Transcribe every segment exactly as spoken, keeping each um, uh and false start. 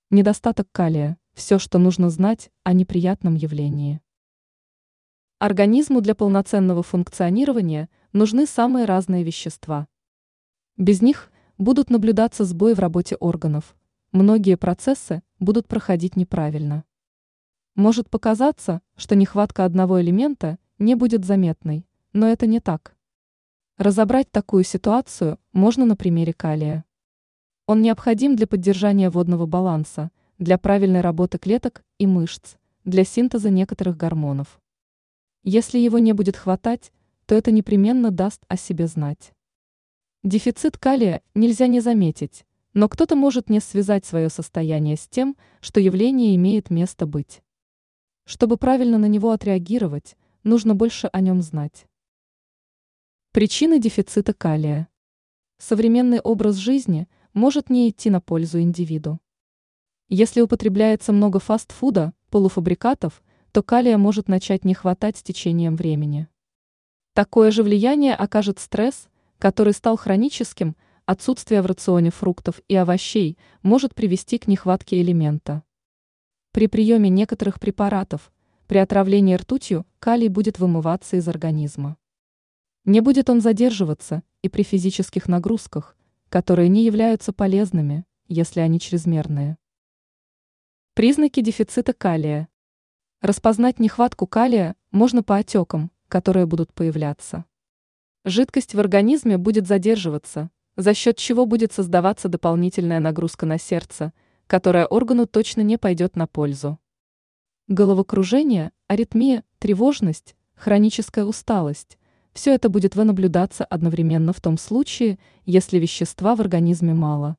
Недостаток калия – все, что нужно знать о неприятном явлении. Организму для полноценного функционирования нужны самые разные вещества. Без них будут наблюдаться сбои в работе органов, многие процессы будут проходить неправильно. Может показаться, что нехватка одного элемента не будет заметной, но это не так. Разобрать такую ситуацию можно на примере калия. Он необходим для поддержания водного баланса, для правильной работы клеток и мышц, для синтеза некоторых гормонов. Если его не будет хватать, то это непременно даст о себе знать. Дефицит калия нельзя не заметить, но кто-то может не связать свое состояние с тем, что явление имеет место быть. Чтобы правильно на него отреагировать, нужно больше о нем знать. Причины дефицита калия. Современный образ жизни может не идти на пользу индивиду. Если употребляется много фастфуда, полуфабрикатов, то калия может начать не хватать с течением времени. Такое же влияние окажет стресс, который стал хроническим, отсутствие в рационе фруктов и овощей может привести к нехватке элемента. При приеме некоторых препаратов, при отравлении ртутью, калий будет вымываться из организма. Не будет он задерживаться и при физических нагрузках, которые не являются полезными, если они чрезмерные. Признаки дефицита калия. Распознать нехватку калия можно по отекам, которые будут появляться. Жидкость в организме будет задерживаться, за счет чего будет создаваться дополнительная нагрузка на сердце, которая органу точно не пойдет на пользу. Головокружение, аритмия, тревожность, хроническая усталость – все это будет наблюдаться одновременно в том случае, если вещества в организме мало.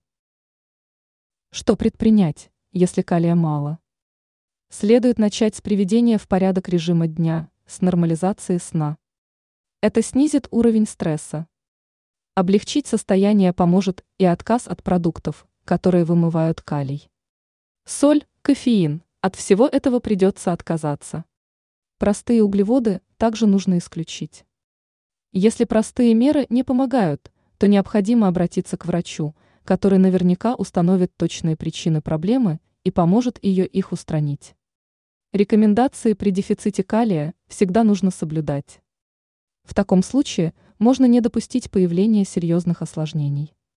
Что предпринять, если калия мало? Следует начать с приведения в порядок режима дня, с нормализации сна. Это снизит уровень стресса. Облегчить состояние поможет и отказ от продуктов, которые вымывают калий. Соль, кофеин – от всего этого придется отказаться. Простые углеводы также нужно исключить. Если простые меры не помогают, то необходимо обратиться к врачу, который наверняка установит точные причины проблемы и поможет ее их устранить. Рекомендации при дефиците калия всегда нужно соблюдать. В таком случае можно не допустить появления серьезных осложнений.